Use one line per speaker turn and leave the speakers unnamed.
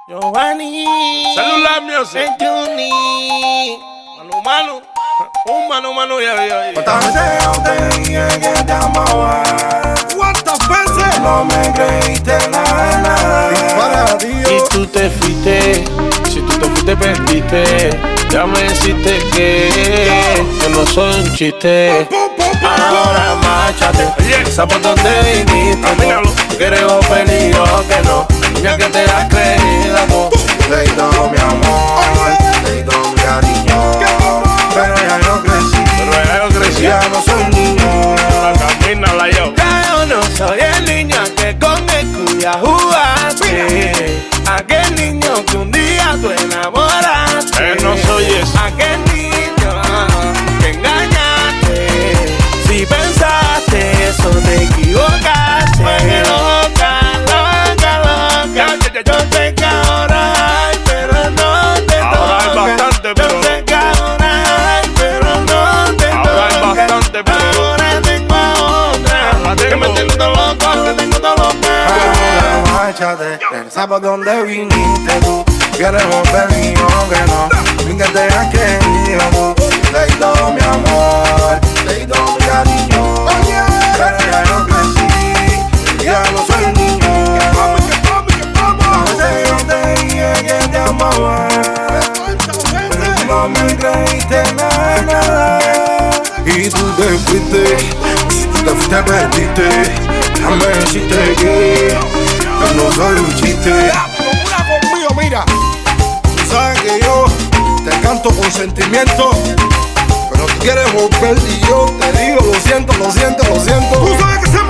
Giovanni.
Celular music.
El Juni. Mano, un mano, ya.
¿Cuántas veces yo te dije que te amaba?
¿Cuántas veces?
No me creíste nada. Para ti yo.
Y tú te fuiste, si tú te fuiste perdiste. Ya me hiciste que yo no soy un chiste. Ahora márchate, sabes por dónde viniste.
Camínalo.
Quieres o peligro que no, ya que te has creído tú.
Te di todo mi amor, te di todo mi cariño. Pero ya no crecí,
Pero ya yo crecí.
ya no soy niño.
Camínala yo.
Ya yo no soy el niño que con el cuya jugaste. Aquel niño que un día tú enamoraste.
No soy ese.
Aquel niño que engañaste. Si pensaste eso te equivocaste. Loca. Yo sé que ahora hay, pero no te
Ahora hay
toca.
bastante, pero
Yo sé que ahora hay, pero no te
Ahora hay
toca.
bastante, pero
Ahora tengo a otra.
Ahora
Que
tengo.
me tengo loco, que tengo todo loco.
Ahora márchate, regresa por donde viniste tú. Quieres volver y yo que no, sin que te hayas querido tú. Te di todo mi amor, te di todo mi cariño. Pero ya no crecí, ya no soy niño. A veces yo te dije que te amaba, no me creíste nada. Y tú te fuiste, perdiste. Ya me hiciste que yo no soy un chiste. Una conmigo, mira. Tú sabes que yo te canto con sentimiento, pero tú quieres volver y yo te digo lo siento. Tú sabes que se